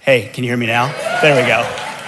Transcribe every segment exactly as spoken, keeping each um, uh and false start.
Hey, can you hear me now? There we go.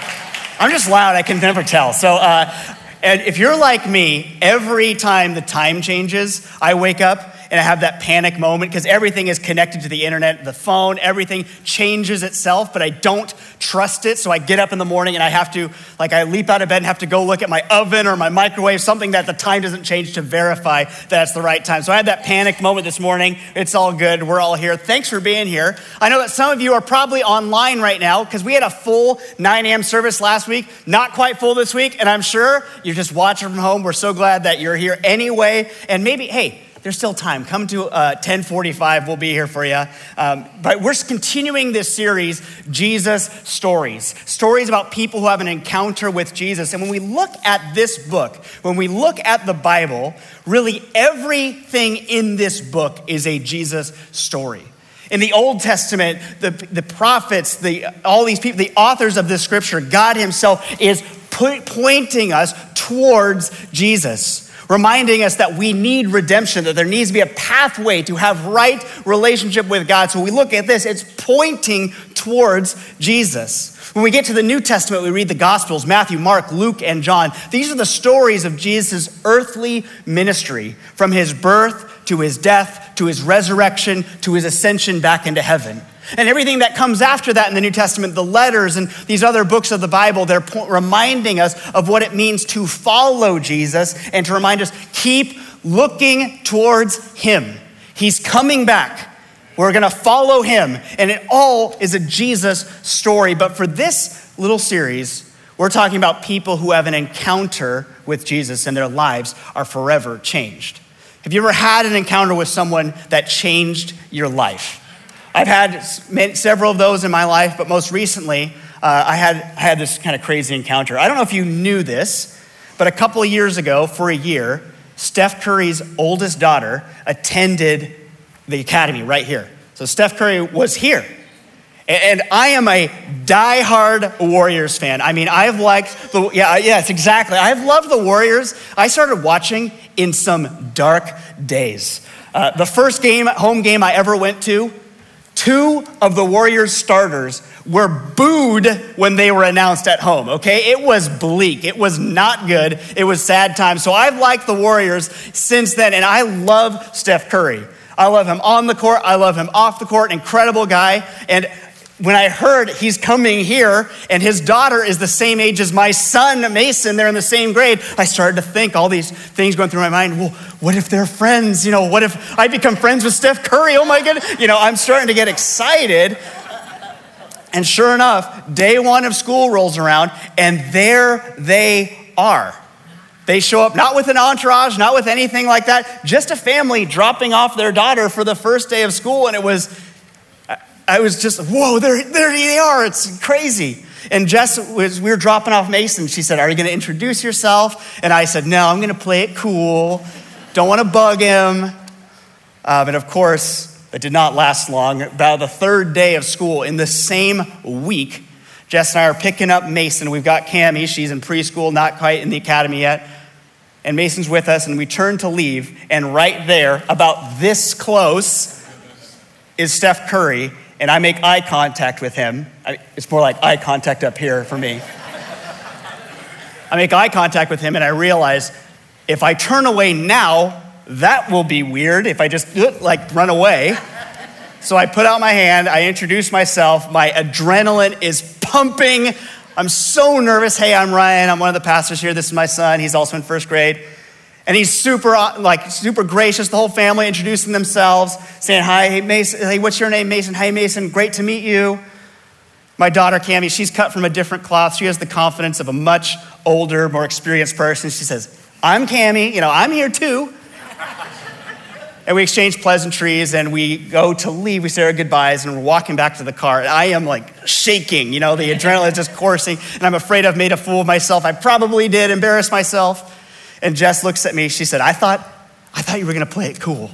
I'm just loud, I can never tell. So, uh, and if you're like me, every time the time changes, I wake up and I have that panic moment because everything is connected to the internet, the phone, everything changes itself, but I don't trust it. So I get up in the morning and I have to, like I leap out of bed and have to go look at my oven or my microwave, something that the time doesn't change to verify that it's the right time. So I had that panic moment this morning. It's all good. We're all here. Thanks for being here. I know that some of you are probably online right now because we had a full nine a.m. service last week, not quite full this week. And I'm sure you're just watching from home. We're so glad that you're here anyway. And maybe, hey, there's still time. Come to uh, ten forty-five. We'll be here for you. Um, but we're continuing this series, Jesus Stories. Stories about people who have an encounter with Jesus. And when we look at this book, when we look at the Bible, really everything in this book is a Jesus story. In the Old Testament, the, the prophets, the, all these people, the authors of this scripture, God himself is po- pointing us towards Jesus. Reminding us that we need redemption, that there needs to be a pathway to have right relationship with God. So when we look at this, it's pointing towards Jesus. When we get to the New Testament, we read the Gospels, Matthew, Mark, Luke, and John. These are the stories of Jesus' earthly ministry, from his birth to his death, to his resurrection, to his ascension back into heaven. And everything that comes after that in the New Testament, the letters and these other books of the Bible, they're po- reminding us of what it means to follow Jesus and to remind us, keep looking towards him. He's coming back. We're gonna follow him. And it all is a Jesus story. But for this little series, we're talking about people who have an encounter with Jesus and their lives are forever changed. Have you ever had an encounter with someone that changed your life? I've had several of those in my life, but most recently, uh, I had I had this kind of crazy encounter. I don't know if you knew this, but a couple of years ago, for a year, Steph Curry's oldest daughter attended the academy right here. So Steph Curry was here. And I am a diehard Warriors fan. I mean, I've liked the, yeah, yes, exactly. I've loved the Warriors. I started watching in some dark days. Uh, the first game, home game I ever went to, two of the Warriors starters were booed when they were announced at home, okay? It was bleak. It was not good. It was sad times. So I've liked the Warriors since then, and I love Steph Curry. I love him on the court. I love him off the court. Incredible guy. And when I heard he's coming here and his daughter is the same age as my son, Mason, they're in the same grade, I started to think all these things going through my mind. Well, what if they're friends? You know, what if I become friends with Steph Curry? Oh my goodness. You know, I'm starting to get excited. And sure enough, day one of school rolls around and there they are. They show up not with an entourage, not with anything like that, just a family dropping off their daughter for the first day of school. And it was, I was just, whoa, there, there they are. It's crazy. And Jess, was, we were dropping off Mason. She said, are you going to introduce yourself? And I said, no, I'm going to play it cool. Don't want to bug him. Uh, but of course, it did not last long. About the third day of school in the same week, Jess and I are picking up Mason. We've got Cammie. She's in preschool, not quite in the academy yet. And Mason's with us, and we turn to leave. And right there, about this close, is Steph Curry. And I make eye contact with him. I, it's more like eye contact up here for me. I make eye contact with him and I realize if I turn away now, that will be weird if I just like run away. So I put out my hand, I introduce myself, my adrenaline is pumping. I'm so nervous. Hey, I'm Ryan, I'm one of the pastors here. This is my son, he's also in first grade. And he's super, like, super gracious. The whole family introducing themselves, saying, hi, hey, Mason. Hey, what's your name, Mason? Hey, Mason, great to meet you. My daughter, Cammie, she's cut from a different cloth. She has the confidence of a much older, more experienced person. She says, I'm Cammie. You know, I'm here too. And we exchange pleasantries, and we go to leave. We say our goodbyes, and we're walking back to the car. And I am, like, shaking. You know, the adrenaline is just coursing. And I'm afraid I've made a fool of myself. I probably did embarrass myself. And Jess looks at me, she said, I thought, I thought you were gonna play it cool.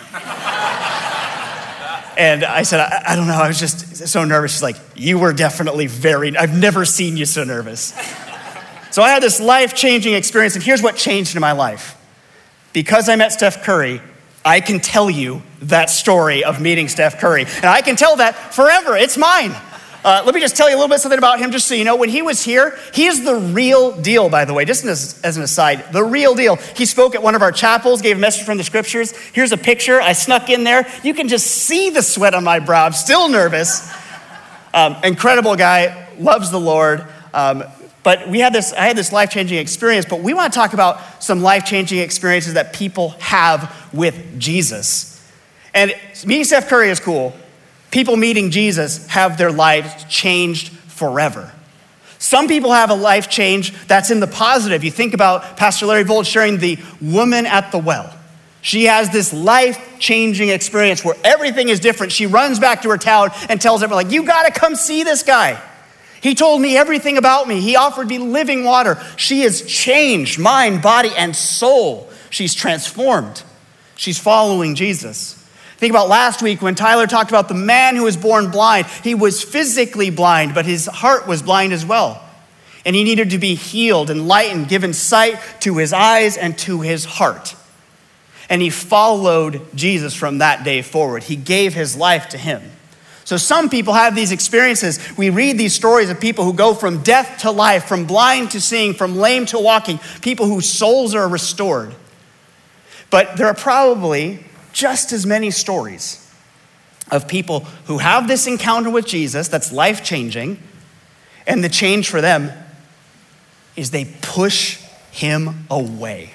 And I said, I, I don't know, I was just so nervous. She's like, you were definitely very, I've never seen you so nervous. So I had this life-changing experience, and here's what changed in my life. Because I met Steph Curry, I can tell you that story of meeting Steph Curry. And I can tell that forever, it's mine. Uh, let me just tell you a little bit something about him, just so you know. When he was here, he is the real deal, by the way, just as, as an aside, the real deal. He spoke at one of our chapels, gave a message from the scriptures. Here's a picture. I snuck in there. You can just see the sweat on my brow. I'm still nervous. Um, incredible guy, loves the Lord. Um, but we had this, I had this life-changing experience, but we want to talk about some life-changing experiences that people have with Jesus. And meeting Steph Curry is cool. People meeting Jesus have their lives changed forever. Some people have a life change that's in the positive. You think about Pastor Larry Vold sharing the woman at the well. She has this life-changing experience where everything is different. She runs back to her town and tells everyone, like, you gotta come see this guy. He told me everything about me. He offered me living water. She is changed, mind, body, and soul. She's transformed. She's following Jesus. Think about last week when Tyler talked about the man who was born blind. He was physically blind, but his heart was blind as well. And he needed to be healed, enlightened, given sight to his eyes and to his heart. And he followed Jesus from that day forward. He gave his life to him. So some people have these experiences. We read these stories of people who go from death to life, from blind to seeing, from lame to walking, people whose souls are restored. But there are probably just as many stories of people who have this encounter with Jesus that's life-changing, and the change for them is they push him away.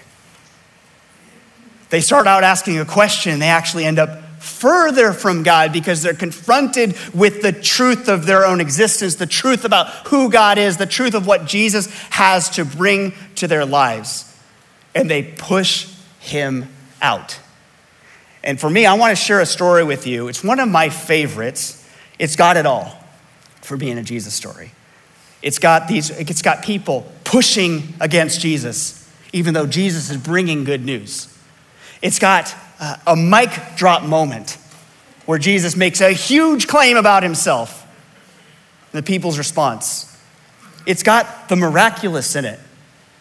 They start out asking a question, they actually end up further from God because they're confronted with the truth of their own existence, the truth about who God is, the truth of what Jesus has to bring to their lives, and they push him out. And for me, I want to share a story with you. It's one of my favorites. It's got it all for being a Jesus story. It's got these, it's got people pushing against Jesus, even though Jesus is bringing good news. It's got uh, a mic drop moment where Jesus makes a huge claim about himself. The people's response. It's got the miraculous in it.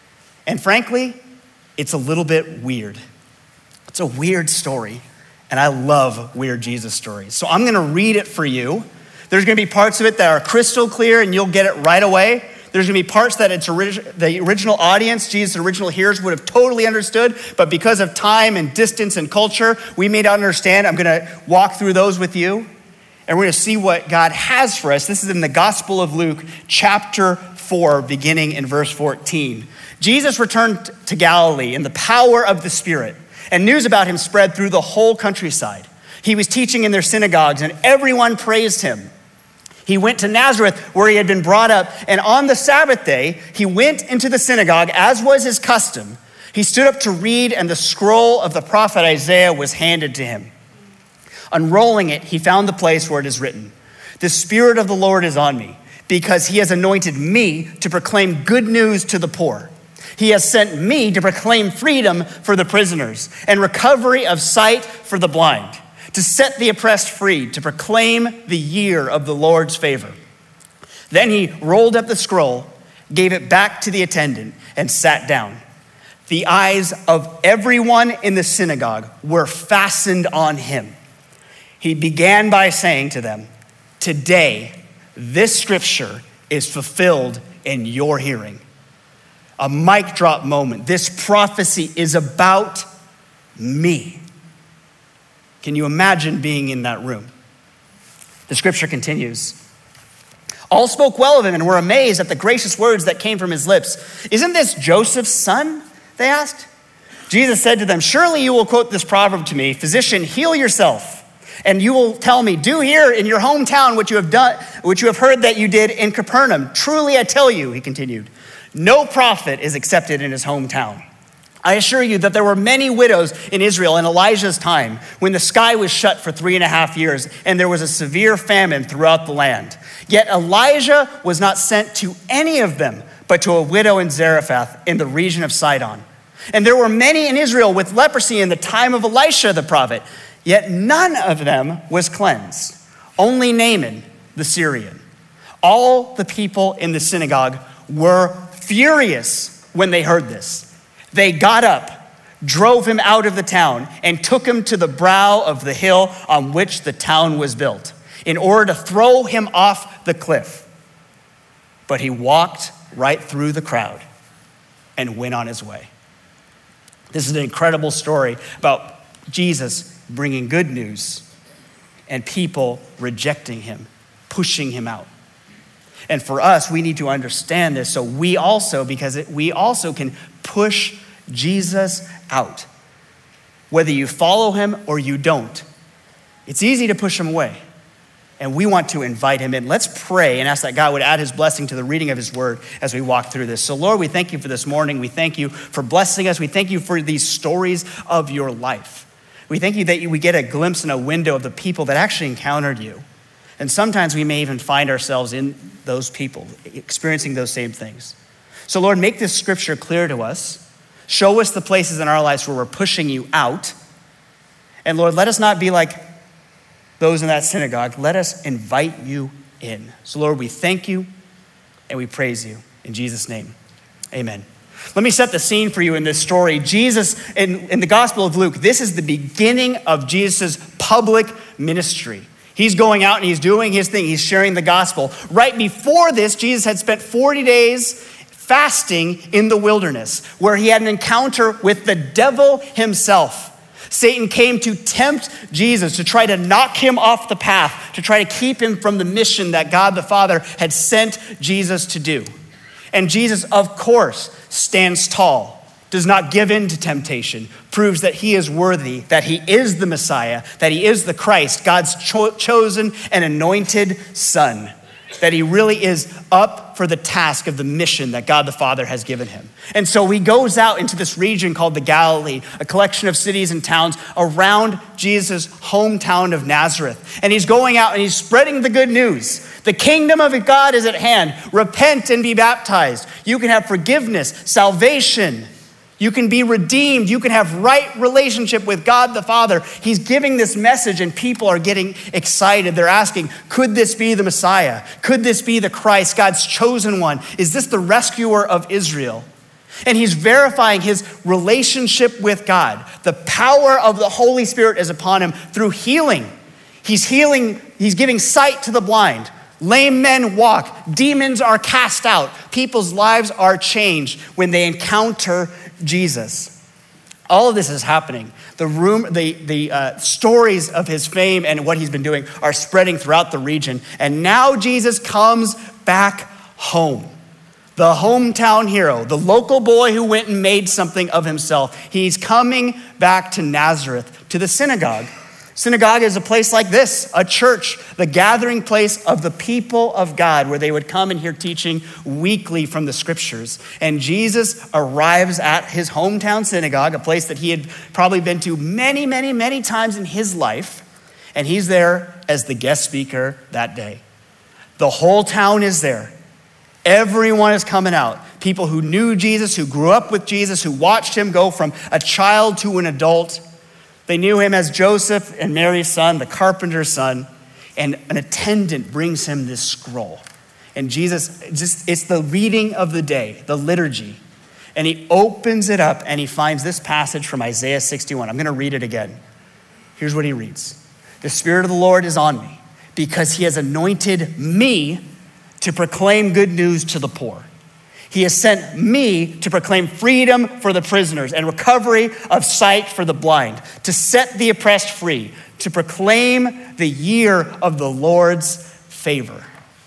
And frankly, it's a little bit weird. It's a weird story. And I love weird Jesus stories. So I'm gonna read it for you. There's gonna be parts of it that are crystal clear and you'll get it right away. There's gonna be parts that it's orig- the original audience, Jesus' original hearers would have totally understood, but because of time and distance and culture, we may not understand. I'm gonna walk through those with you, and we're gonna see what God has for us. This is in the Gospel of Luke, chapter four, beginning in verse fourteen. Jesus returned to Galilee in the power of the Spirit, and news about him spread through the whole countryside. He was teaching in their synagogues, and everyone praised him. He went to Nazareth, where he had been brought up, and on the Sabbath day, he went into the synagogue, as was his custom. He stood up to read, and the scroll of the prophet Isaiah was handed to him. Unrolling it, he found the place where it is written, "The Spirit of the Lord is on me, because he has anointed me to proclaim good news to the poor. He has sent me to proclaim freedom for the prisoners and recovery of sight for the blind, to set the oppressed free, to proclaim the year of the Lord's favor." Then he rolled up the scroll, gave it back to the attendant, and sat down. The eyes of everyone in the synagogue were fastened on him. He began by saying to them, "Today, this scripture is fulfilled in your hearing." A mic drop moment. This prophecy is about me. Can you imagine being in that room? The scripture continues. All spoke well of him and were amazed at the gracious words that came from his lips. "Isn't this Joseph's son?" they asked. Jesus said to them, "Surely you will quote this proverb to me, 'Physician, heal yourself.' And you will tell me, 'Do here in your hometown what you have done, what you have heard that you did in Capernaum.' Truly I tell you," he continued, "no prophet is accepted in his hometown. I assure you that there were many widows in Israel in Elijah's time, when the sky was shut for three and a half years and there was a severe famine throughout the land. Yet Elijah was not sent to any of them, but to a widow in Zarephath in the region of Sidon. And there were many in Israel with leprosy in the time of Elisha the prophet, yet none of them was cleansed, only Naaman the Syrian. All the people in the synagogue were furious when they heard this. They got up, drove him out of the town, and took him to the brow of the hill on which the town was built, in order to throw him off the the cliff, but he walked right through the crowd and went on his way. This is an incredible story about Jesus bringing good news and people rejecting him, pushing him out. And for us, we need to understand this so we also, because it, we also can push Jesus out. Whether you follow him or you don't, it's easy to push him away. And we want to invite him in. Let's pray and ask that God would add his blessing to the reading of his word as we walk through this. So Lord, we thank you for this morning. We thank you for blessing us. We thank you for these stories of your life. We thank you that we get a glimpse and a window of the people that actually encountered you. And sometimes we may even find ourselves in those people, experiencing those same things. So Lord, make this scripture clear to us. Show us the places in our lives where we're pushing you out. And Lord, let us not be like those in that synagogue. Let us invite you in. So Lord, we thank you and we praise you. In Jesus' name, amen. Let me set the scene for you in this story. Jesus, in, in the Gospel of Luke, this is the beginning of Jesus' public ministry. He's going out and he's doing his thing. He's sharing the gospel. Right before this, Jesus had spent forty days fasting in the wilderness, where he had an encounter with the devil himself. Satan came to tempt Jesus, to try to knock him off the path, to try to keep him from the mission that God the Father had sent Jesus to do. And Jesus, of course, stands tall, does not give in to temptation, proves that he is worthy, that he is the Messiah, that he is the Christ, God's cho- chosen and anointed son, that he really is up for the task of the mission that God the Father has given him. And so he goes out into this region called the Galilee, a collection of cities and towns around Jesus' hometown of Nazareth. And he's going out and he's spreading the good news. The kingdom of God is at hand. Repent and be baptized. You can have forgiveness, salvation. You can be redeemed. You can have right relationship with God the Father. He's giving this message and people are getting excited. They're asking, could this be the Messiah? Could this be the Christ, God's chosen one? Is this the rescuer of Israel? And he's verifying his relationship with God. The power of the Holy Spirit is upon him through healing. He's healing, he's giving sight to the blind. Lame men walk. Demons are cast out. People's lives are changed when they encounter Jesus. All of this is happening. The room, the, the uh, stories of his fame and what he's been doing are spreading throughout the region. And now Jesus comes back home. The hometown hero, the local boy who went and made something of himself. He's coming back to Nazareth, to the synagogue. Synagogue is a place like this, a church, the gathering place of the people of God, where they would come and hear teaching weekly from the scriptures. And Jesus arrives at his hometown synagogue, a place that he had probably been to many, many, many times in his life. And he's there as the guest speaker that day. The whole town is there. Everyone is coming out. People who knew Jesus, who grew up with Jesus, who watched him go from a child to an adult. They knew him as Joseph and Mary's son, the carpenter's son, and an attendant brings him this scroll. And Jesus, just it's the reading of the day, the liturgy. And he opens it up and he finds this passage from Isaiah sixty-one. I'm going to read it again. Here's what he reads. The Spirit of the Lord is on me because he has anointed me to proclaim good news to the poor. He has sent me to proclaim freedom for the prisoners and recovery of sight for the blind, to set the oppressed free, to proclaim the year of the Lord's favor.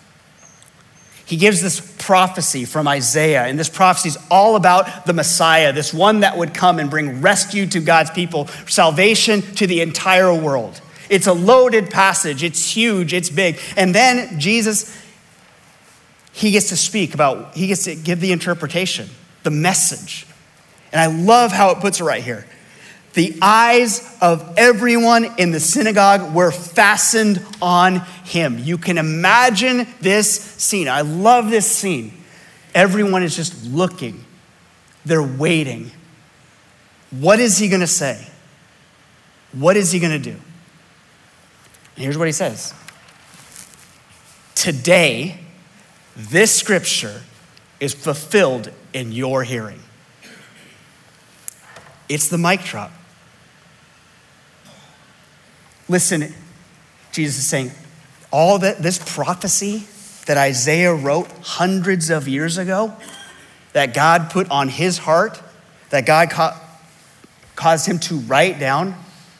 He gives this prophecy from Isaiah, and this prophecy is all about the Messiah, this one that would come and bring rescue to God's people, salvation to the entire world. It's a loaded passage. It's huge. It's big. And then Jesus, he gets to speak about, he gets to give the interpretation, the message. And I love how it puts it right here. The eyes of everyone in the synagogue were fastened on him. You can imagine this scene. I love this scene. Everyone is just looking. They're waiting. What is he going to say? What is he going to do? And here's what he says. Today, this scripture is fulfilled in your hearing. It's the mic drop. Listen, Jesus is saying, all that this prophecy that Isaiah wrote hundreds of years ago, that God put on his heart, that God ca- caused him to write down,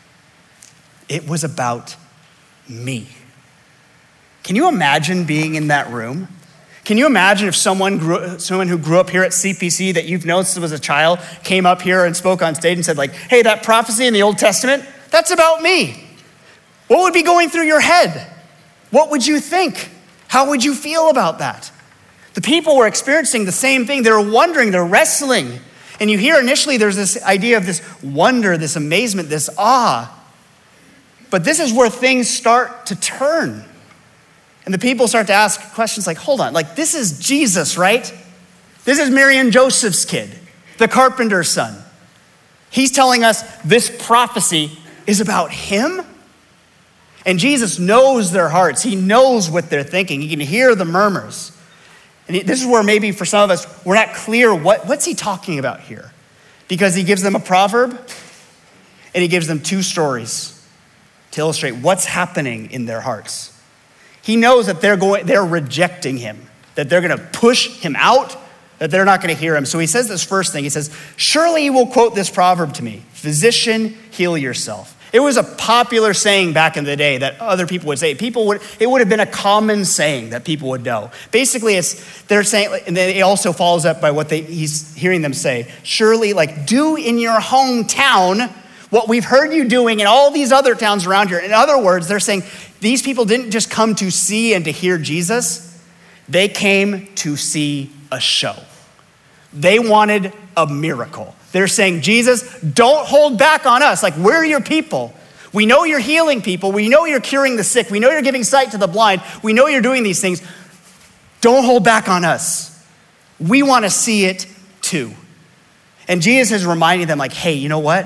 it was about me. Can you imagine being in that room? Can you imagine if someone grew, someone who grew up here at C P C that you've known since was a child came up here and spoke on stage and said like, hey, that prophecy in the Old Testament, that's about me. What would be going through your head? What would you think? How would you feel about that? The people were experiencing the same thing. They were wondering, they're wrestling. And you hear initially there's this idea of this wonder, this amazement, this awe. But this is where things start to turn. And the people start to ask questions like, hold on, like this is Jesus, right? This is Mary and Joseph's kid, the carpenter's son. He's telling us this prophecy is about him? And Jesus knows their hearts. He knows what they're thinking. He can hear the murmurs. And this is where maybe for some of us, we're not clear what, what's he talking about here? Because he gives them a proverb and he gives them two stories to illustrate what's happening in their hearts. He knows that they're going, they're rejecting him, that they're gonna push him out, that they're not gonna hear him. So he says this first thing, he says, surely you will quote this proverb to me, physician, heal yourself. It was a popular saying back in the day that other people would say. People would, it would have been a common saying that people would know. Basically, it's they're saying, and then it also follows up by what they, he's hearing them say. Surely, like, do in your hometown what we've heard you doing in all these other towns around here. In other words, they're saying these people didn't just come to see and to hear Jesus. They came to see a show. They wanted a miracle. They're saying, Jesus, don't hold back on us. Like, we're your people. We know you're healing people. We know you're curing the sick. We know you're giving sight to the blind. We know you're doing these things. Don't hold back on us. We want to see it too. And Jesus is reminding them like, hey, you know what?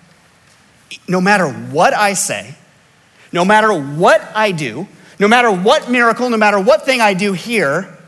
No matter what I say, no matter what I do, no matter what miracle, no matter what thing I do here,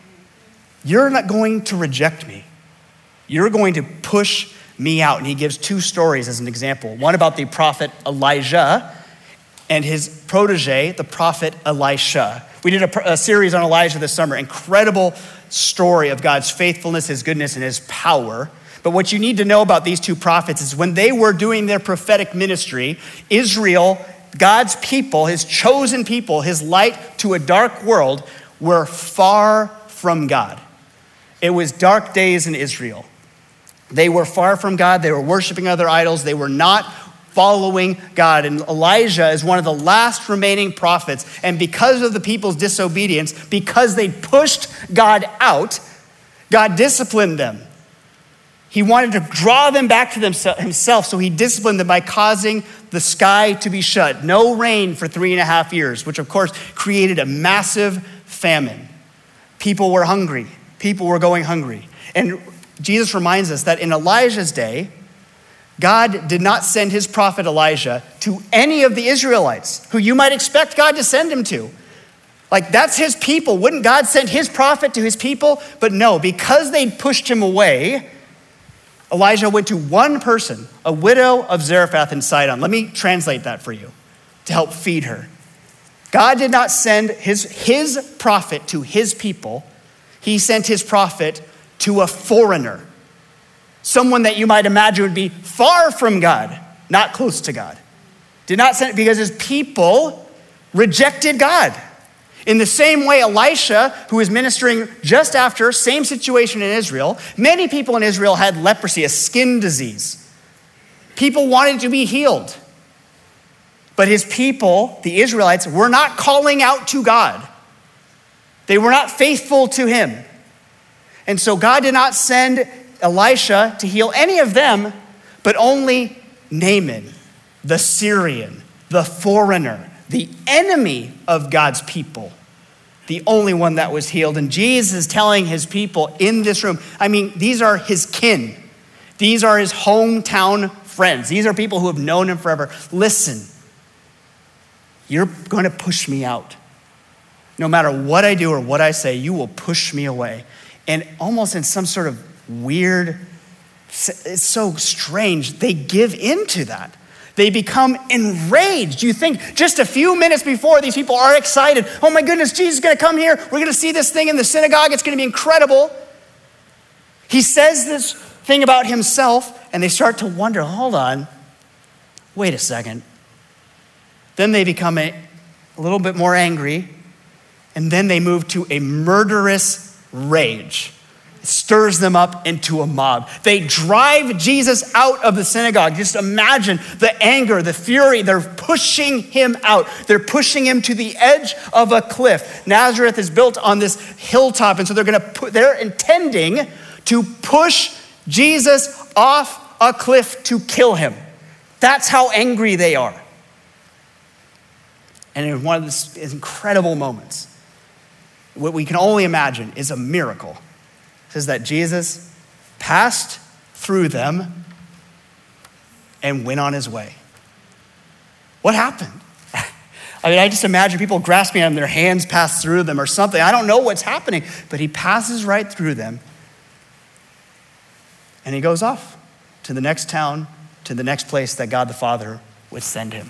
you're not going to reject me. You're going to push me out. And he gives two stories as an example. One about the prophet Elijah and his protege, the prophet Elisha. We did a, a series on Elijah this summer. Incredible story of God's faithfulness, his goodness, and his power. But what you need to know about these two prophets is when they were doing their prophetic ministry, Israel, God's people, his chosen people, his light to a dark world, were far from God. It was dark days in Israel. They were far from God. They were worshiping other idols. They were not following God. And Elijah is one of the last remaining prophets. And because of the people's disobedience, because they pushed God out, God disciplined them. He wanted to draw them back to himself, so he disciplined them by causing the sky to be shut. No rain for three and a half years, which of course created a massive famine. People were hungry. People were going hungry. And Jesus reminds us that in Elijah's day, God did not send his prophet Elijah to any of the Israelites who you might expect God to send him to. Like, that's his people. Wouldn't God send his prophet to his people? But no, because they pushed him away, Elijah went to one person, a widow of Zarephath in Sidon. Let me translate that for you to help feed her. God did not send his, his prophet to his people. He sent his prophet to a foreigner, someone that you might imagine would be far from God, not close to God. Did not send it because his people rejected God. In the same way, Elisha, who was ministering just after, same situation in Israel, many people in Israel had leprosy, a skin disease. People wanted to be healed. But his people, the Israelites, were not calling out to God. They were not faithful to him. And so God did not send Elisha to heal any of them, but only Naaman, the Syrian, the foreigner, the enemy of God's people, the only one that was healed. And Jesus is telling his people in this room, I mean, these are his kin. These are his hometown friends. These are people who have known him forever. Listen, you're going to push me out. No matter what I do or what I say, you will push me away. And almost in some sort of weird, it's so strange, they give into that. They become enraged. You think just a few minutes before, these people are excited. Oh my goodness, Jesus is gonna come here. We're gonna see this thing in the synagogue. It's gonna be incredible. He says this thing about himself, and they start to wonder, hold on, wait a second. Then they become a, a little bit more angry, and then they move to a murderous rage. It stirs them up into a mob. They drive Jesus out of the synagogue. Just imagine the anger, the fury. They're pushing him out. They're pushing him to the edge of a cliff. Nazareth is built on this hilltop, and so they're gonna put, they're intending to push Jesus off a cliff to kill him. That's how angry they are. And in one of these incredible moments, what we can only imagine is a miracle. It says that Jesus passed through them and went on his way. What happened? I mean, I just imagine people grasping him, their hands pass through them or something. I don't know what's happening, but he passes right through them. And he goes off to the next town, to the next place that God the Father would send him.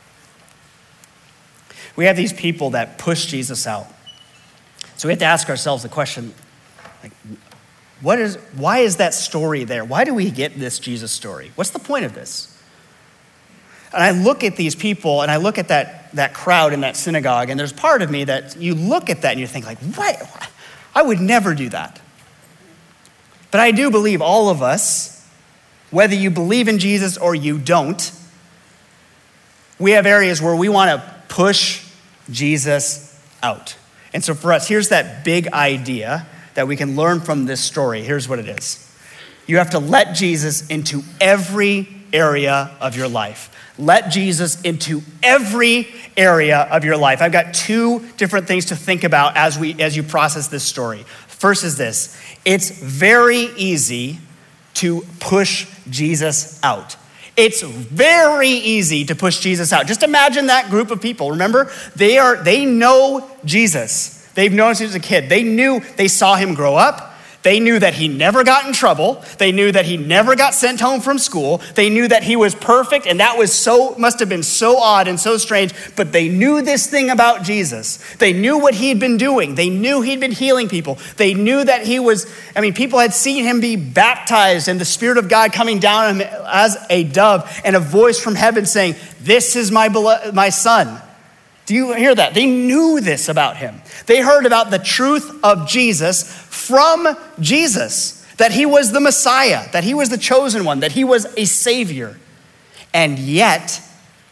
We have these people that push Jesus out. So we have to ask ourselves the question, like, what is, why is that story there? Why do we get this Jesus story? What's the point of this? And I look at these people and I look at that, that crowd in that synagogue, and there's part of me that you look at that and you think like, what? I would never do that. But I do believe all of us, whether you believe in Jesus or you don't, we have areas where we want to push Jesus out. And so for us, here's that big idea that we can learn from this story. Here's what it is. You have to let Jesus into every area of your life. Let Jesus into every area of your life. I've got two different things to think about as we as you process this story. First is this. It's very easy to push Jesus out. It's very easy to push Jesus out. Just imagine that group of people. Remember, they are they know Jesus. They've known since he was a kid. They knew, they saw him grow up. They knew that he never got in trouble. They knew that he never got sent home from school. They knew that he was perfect, and that was so, must have been so odd and so strange, but they knew this thing about Jesus. They knew what he'd been doing. They knew he'd been healing people. They knew that he was, I mean, people had seen him be baptized and the Spirit of God coming down on him as a dove and a voice from heaven saying, "This is my beloved, my son." Do you hear that? They knew this about him. They heard about the truth of Jesus from Jesus, that he was the Messiah, that he was the chosen one, that he was a savior. And yet,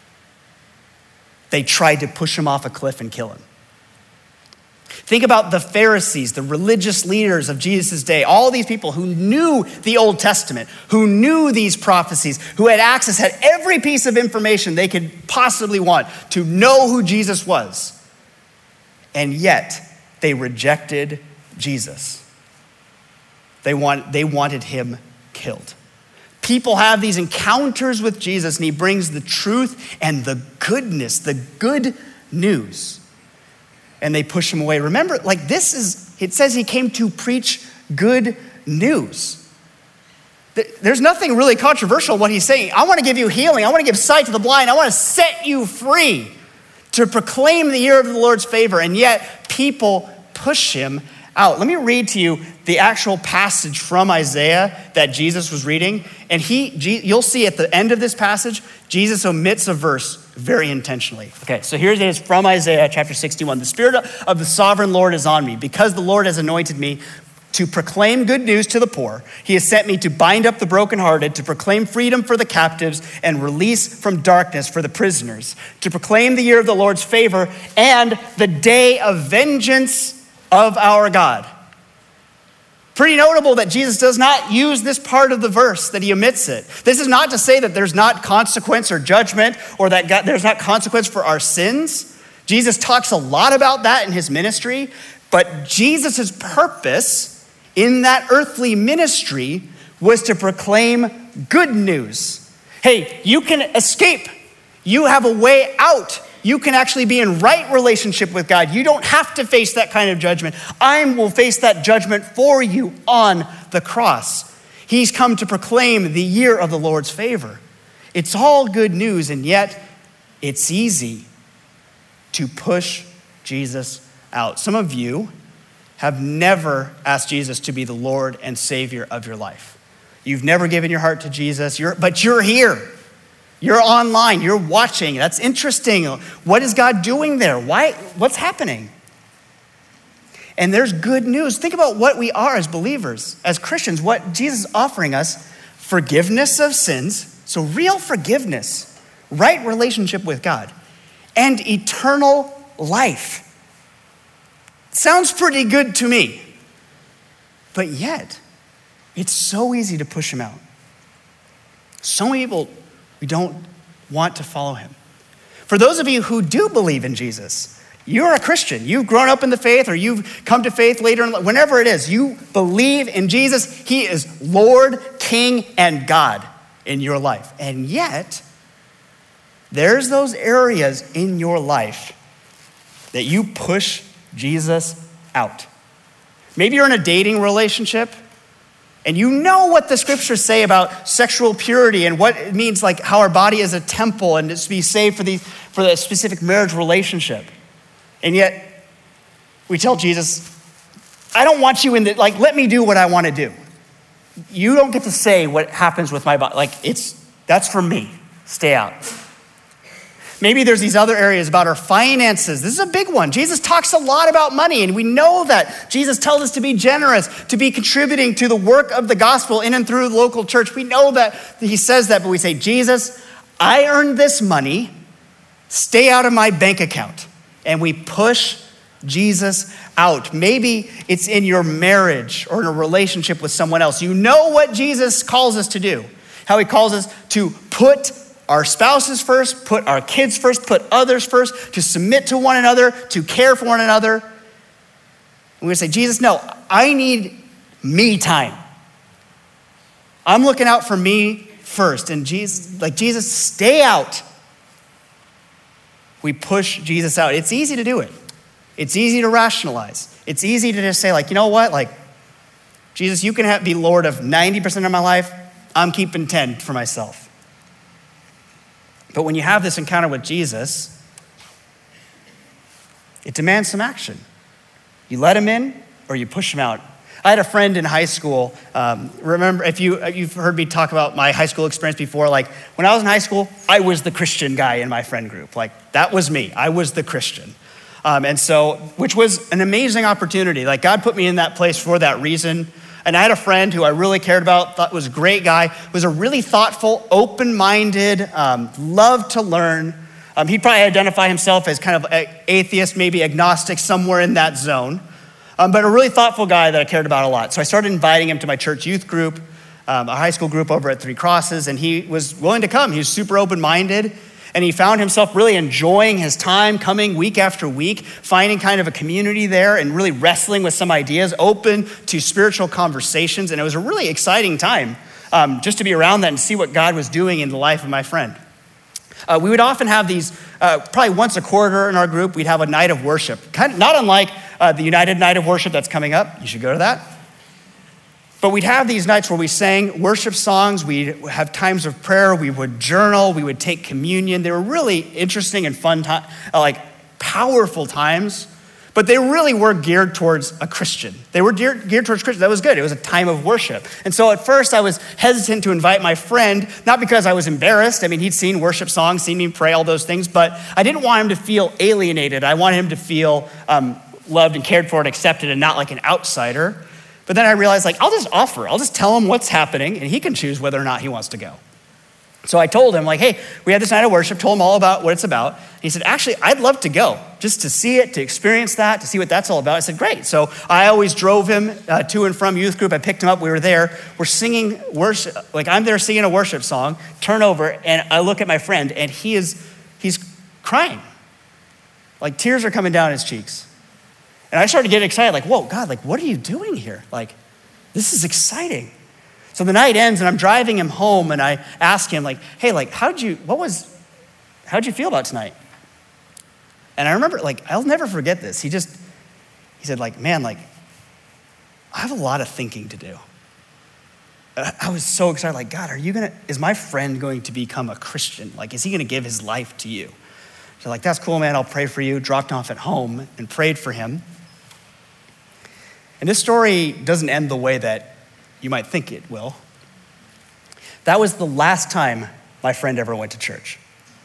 they tried to push him off a cliff and kill him. Think about the Pharisees, the religious leaders of Jesus' day, all these people who knew the Old Testament, who knew these prophecies, who had access, had every piece of information they could possibly want to know who Jesus was. And yet, they rejected Jesus. They, want, they wanted him killed. People have these encounters with Jesus, and he brings the truth and the goodness, the good news. And they push him away. Remember, like this is, it says he came to preach good news. There's nothing really controversial in what he's saying. I want to give you healing. I want to give sight to the blind. I want to set you free to proclaim the year of the Lord's favor. And yet people push him out. Let me read to you the actual passage from Isaiah that Jesus was reading. And he, you'll see at the end of this passage, Jesus omits a verse very intentionally. Okay, so here it is from Isaiah chapter sixty-one. The Spirit of the sovereign Lord is on me because the Lord has anointed me to proclaim good news to the poor. He has sent me to bind up the brokenhearted, to proclaim freedom for the captives and release from darkness for the prisoners, to proclaim the year of the Lord's favor and the day of vengeance of our God. Pretty notable that Jesus does not use this part of the verse, that he omits it. This is not to say that there's not consequence or judgment or that God, there's not consequence for our sins. Jesus talks a lot about that in his ministry, but Jesus' purpose in that earthly ministry was to proclaim good news. Hey, you can escape. You have a way out. You can actually be in right relationship with God. You don't have to face that kind of judgment. I will face that judgment for you on the cross. He's come to proclaim the year of the Lord's favor. It's all good news, and yet it's easy to push Jesus out. Some of you have never asked Jesus to be the Lord and Savior of your life. You've never given your heart to Jesus, you're, but you're here. You're online, you're watching. That's interesting. What is God doing there? Why? What's happening? And there's good news. Think about what we are as believers, as Christians, what Jesus is offering us: forgiveness of sins, so real forgiveness, right relationship with God, and eternal life. Sounds pretty good to me. But yet, it's so easy to push him out. So many people, we don't want to follow him. For those of you who do believe in Jesus, you're a Christian. You've grown up in the faith, or you've come to faith later in life, whenever it is, you believe in Jesus. He is Lord, King, and God in your life. And yet, there's those areas in your life that you push Jesus out. Maybe you're in a dating relationship, and you know what the scriptures say about sexual purity and what it means, like how our body is a temple and to be saved for the for the specific marriage relationship. And yet, we tell Jesus, I don't want you in the, like, let me do what I want to do. You don't get to say what happens with my body. Like, it's, that's for me. Stay out. Maybe there's these other areas about our finances. This is a big one. Jesus talks a lot about money, and we know that. Jesus tells us to be generous, to be contributing to the work of the gospel in and through the local church. We know that he says that, but we say, Jesus, I earned this money. Stay out of my bank account. And we push Jesus out. Maybe it's in your marriage or in a relationship with someone else. You know what Jesus calls us to do, how he calls us to put our spouses first, put our kids first, put others first, to submit to one another, to care for one another. And we're gonna say, Jesus, no, I need me time. I'm looking out for me first. And Jesus, like Jesus, stay out. We push Jesus out. It's easy to do it. It's easy to rationalize. It's easy to just say, like, you know what? Like, Jesus, you can have, be Lord of ninety percent of my life. I'm keeping ten for myself. But when you have this encounter with Jesus, it demands some action. You let him in or you push him out. I had a friend in high school. Um, remember, if you, you've heard me talk about my high school experience before, like when I was in high school, I was the Christian guy in my friend group. Like that was me. I was the Christian. Um, and so, which was an amazing opportunity. Like God put me in that place for that reason. And I had a friend who I really cared about, thought was a great guy, was a really thoughtful, open-minded, um, loved to learn. Um, he'd probably identify himself as kind of an atheist, maybe agnostic, somewhere in that zone. Um, but a really thoughtful guy that I cared about a lot. So I started inviting him to my church youth group, um, a high school group over at Three Crosses, and he was willing to come. He was super open-minded. And he found himself really enjoying his time, coming week after week, finding kind of a community there and really wrestling with some ideas, open to spiritual conversations. And it was a really exciting time um, just to be around that and see what God was doing in the life of my friend. Uh, we would often have these, uh, probably once a quarter in our group, we'd have a night of worship. Kind of, not unlike uh, the United Night of Worship that's coming up. You should go to that. But we'd have these nights where we sang worship songs, we'd have times of prayer, we would journal, we would take communion. They were really interesting and fun, time, like powerful times, but they really were geared towards a Christian. They were geared, geared towards Christians. That was good. It was a time of worship. And so at first I was hesitant to invite my friend, not because I was embarrassed. I mean, he'd seen worship songs, seen me pray, all those things, but I didn't want him to feel alienated. I wanted him to feel um, loved and cared for and accepted and not like an outsider. But then I realized, like, I'll just offer. I'll just tell him what's happening, and he can choose whether or not he wants to go. So I told him, like, hey, we had this night of worship, told him all about what it's about. And he said, actually, I'd love to go, just to see it, to experience that, to see what that's all about. I said, great. So I always drove him uh, to and from youth group. I picked him up. We were there. We're singing worship. Like, I'm there singing a worship song, turn over, and I look at my friend, and he is, he's crying. Like, tears are coming down his cheeks. And I started getting excited, like, whoa, God, like, what are you doing here? Like, this is exciting. So the night ends, and I'm driving him home, and I ask him, like, hey, like, how'd you, what was, how'd you feel about tonight? And I remember, like, I'll never forget this. He just, he said, like, man, like, I have a lot of thinking to do. I was so excited, like, God, are you gonna, is my friend going to become a Christian? Like, is he gonna give his life to you? So like, that's cool, man, I'll pray for you. Dropped him off at home and prayed for him. And this story doesn't end the way that you might think it will. That was the last time my friend ever went to church.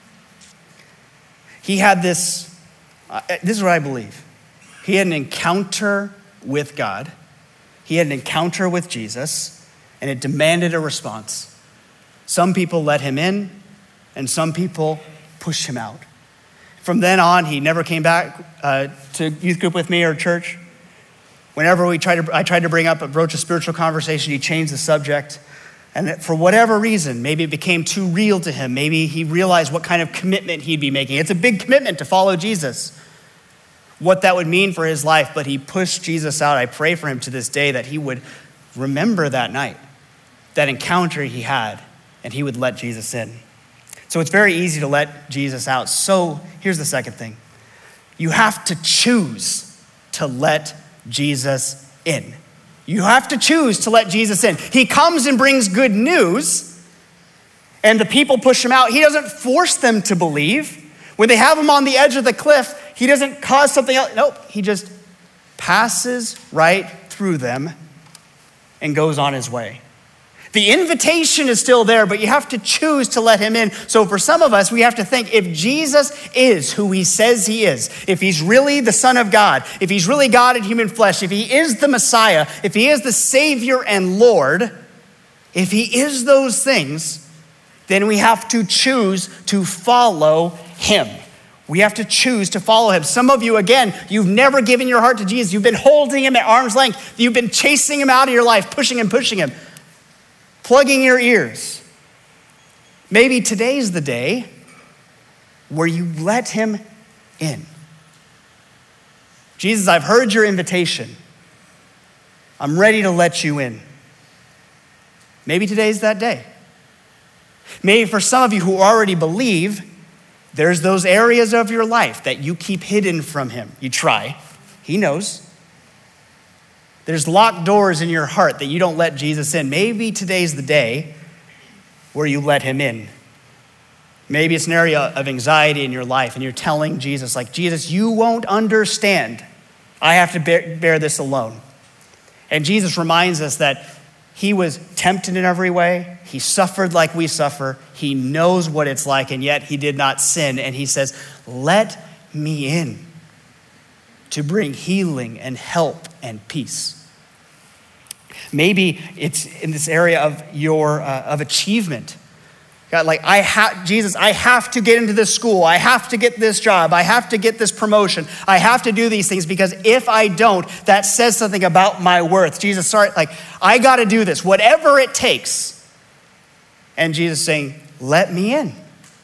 He had this, uh, this is what I believe. He had an encounter with God. He had an encounter with Jesus, and it demanded a response. Some people let him in, and some people pushed him out. From then on, he never came back uh, to youth group with me or church. Whenever we tried to, I tried to bring up, broach a spiritual conversation, he changed the subject. And for whatever reason, maybe it became too real to him. Maybe he realized what kind of commitment he'd be making. It's a big commitment to follow Jesus, what that would mean for his life, but he pushed Jesus out. I pray for him to this day that he would remember that night, that encounter he had, and he would let Jesus in. So it's very easy to let Jesus out. So here's the second thing. You have to choose to let Jesus in. You have to choose to let Jesus in. He comes and brings good news, and the people push him out. He doesn't force them to believe. When they have him on the edge of the cliff, he doesn't cause something else. Nope, he just passes right through them and goes on his way. The invitation is still there, but you have to choose to let him in. So for some of us, we have to think, if Jesus is who he says he is, if he's really the Son of God, if he's really God in human flesh, if he is the Messiah, if he is the Savior and Lord, if he is those things, then we have to choose to follow him. We have to choose to follow him. Some of you, again, you've never given your heart to Jesus. You've been holding him at arm's length. You've been chasing him out of your life, pushing him, pushing him. Plugging your ears. Maybe today's the day where you let him in. Jesus, I've heard your invitation. I'm ready to let you in. Maybe today's that day. Maybe for some of you who already believe, there's those areas of your life that you keep hidden from him. You try. He knows. There's locked doors in your heart that you don't let Jesus in. Maybe today's the day where you let him in. Maybe it's an area of anxiety in your life and you're telling Jesus, like, Jesus, you won't understand. I have to bear, bear this alone. And Jesus reminds us that he was tempted in every way. He suffered like we suffer. He knows what it's like, and yet he did not sin. And he says, let me in to bring healing and help and peace. Maybe it's in this area of your uh, of achievement. God, like I have Jesus, I have to get into this school. I have to get this job. I have to get this promotion. I have to do these things because if I don't, that says something about my worth. Jesus, sorry, like I got to do this, whatever it takes. And Jesus saying, let me in.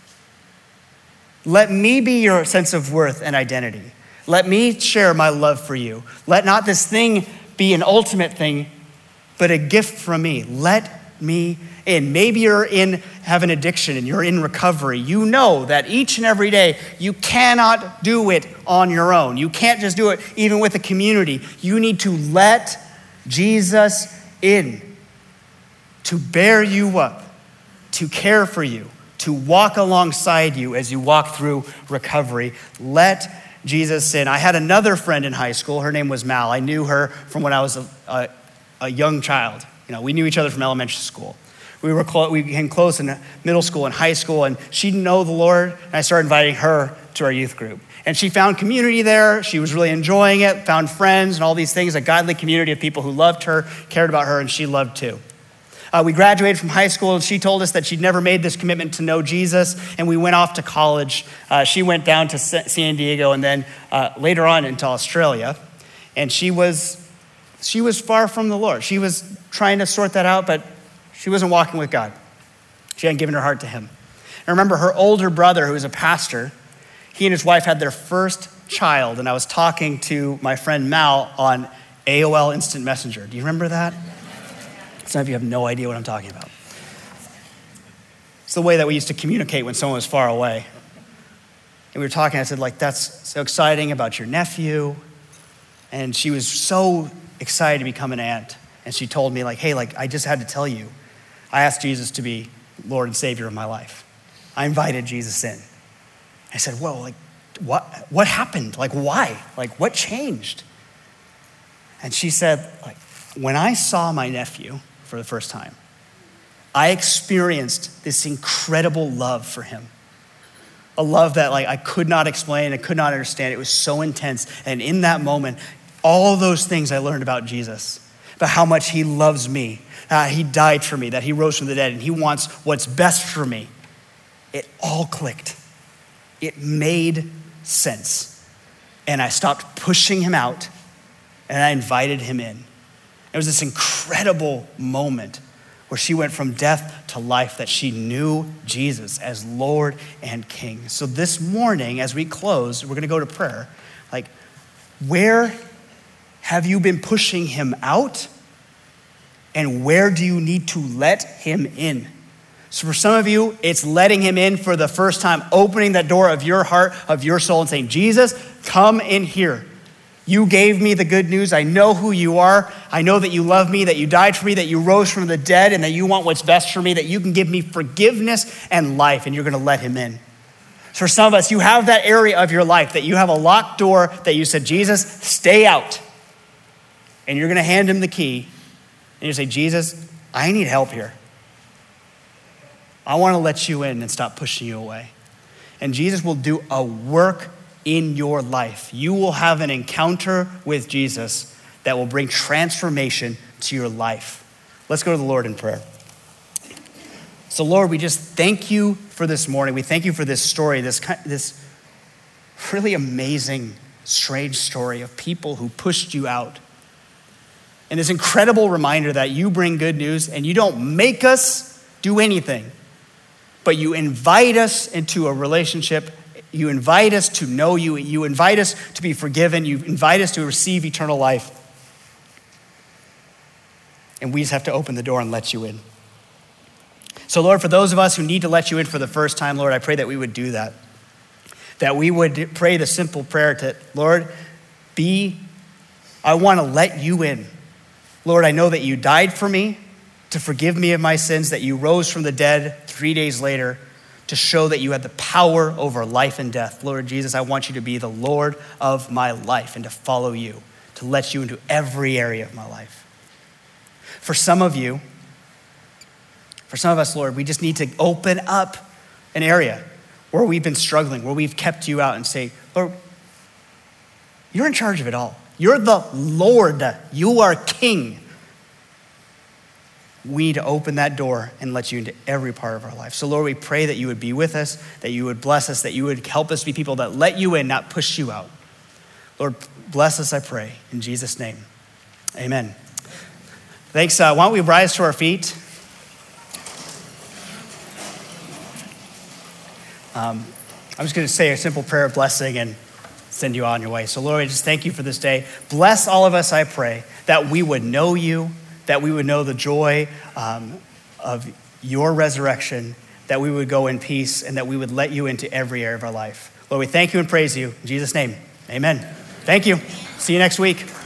Let me be your sense of worth and identity. Let me share my love for you. Let not this thing be an ultimate thing, but a gift from me. Let me in. Maybe you're in, have an addiction and you're in recovery. You know that each and every day you cannot do it on your own. You can't just do it even with a community. You need to let Jesus in to bear you up, to care for you, to walk alongside you as you walk through recovery. Let Jesus in. I had another friend in high school. Her name was Mal. I knew her from when I was a, a, a young child. You know, we knew each other from elementary school. We were close, we became close in middle school and high school, and she didn't know the Lord, and I started inviting her to our youth group. And she found community there. She was really enjoying it, found friends and all these things, a godly community of people who loved her, cared about her, and she loved too. Uh, we graduated from high school, and she told us that she'd never made this commitment to know Jesus, and we went off to college. Uh, she went down to San Diego and then uh, later on into Australia, and she was she was far from the Lord. She was trying to sort that out, but she wasn't walking with God. She hadn't given her heart to him. I remember her older brother, who was a pastor, he and his wife had their first child, and I was talking to my friend Mal on A O L Instant Messenger. Do you remember that? Some of you have no idea what I'm talking about. It's the way that we used to communicate when someone was far away. And we were talking, I said, like, that's so exciting about your nephew. And she was so excited to become an aunt. And she told me like, hey, like I just had to tell you, I asked Jesus to be Lord and Savior of my life. I invited Jesus in. I said, whoa, like what, what happened? Like why? Like what changed? And she said, like, when I saw my nephew for the first time, I experienced this incredible love for him. A love that like I could not explain, I could not understand. It was so intense. And in that moment, all those things I learned about Jesus, about how much he loves me, uh, he died for me, that he rose from the dead, and he wants what's best for me. It all clicked. It made sense. And I stopped pushing him out, and I invited him in. It was this incredible moment where she went from death to life, that she knew Jesus as Lord and King. So this morning, as we close, we're gonna go to prayer. Like, where have you been pushing him out? And where do you need to let him in? So for some of you, it's letting him in for the first time, opening that door of your heart, of your soul, and saying, Jesus, come in here. You gave me the good news. I know who you are. I know that you love me, that you died for me, that you rose from the dead, and that you want what's best for me, that you can give me forgiveness and life, and you're gonna let him in. So for some of us, you have that area of your life that you have a locked door that you said, Jesus, stay out. And you're gonna hand him the key, and you say, Jesus, I need help here. I wanna let you in and stop pushing you away. And Jesus will do a work in your life. You will have an encounter with Jesus that will bring transformation to your life. Let's go to the Lord in prayer. So Lord, we just thank you for this morning. We thank you for this story, this, this really amazing, strange story of people who pushed you out. And this incredible reminder that you bring good news and you don't make us do anything, but you invite us into a relationship. You invite us to know you. You invite us to be forgiven. You invite us to receive eternal life. And we just have to open the door and let you in. So Lord, for those of us who need to let you in for the first time, Lord, I pray that we would do that. That we would pray the simple prayer to, Lord, be, I want to let you in. Lord, I know that you died for me to forgive me of my sins, that you rose from the dead three days later to show that you had the power over life and death. Lord Jesus, I want you to be the Lord of my life and to follow you, to let you into every area of my life. For some of you, for some of us, Lord, we just need to open up an area where we've been struggling, where we've kept you out and say, Lord, you're in charge of it all. You're the Lord. You are King. We need to open that door and let you into every part of our life. So Lord, we pray that you would be with us, that you would bless us, that you would help us be people that let you in, not push you out. Lord, bless us, I pray, in Jesus' name. Amen. Thanks. Uh, why don't we rise to our feet? Um, I'm just going to say a simple prayer of blessing and send you on your way. So Lord, I just thank you for this day. Bless all of us, I pray, that we would know you, that we would know the joy um, of your resurrection, that we would go in peace, and that we would let you into every area of our life. Lord, we thank you and praise you. In Jesus' name, amen. Thank you. See you next week.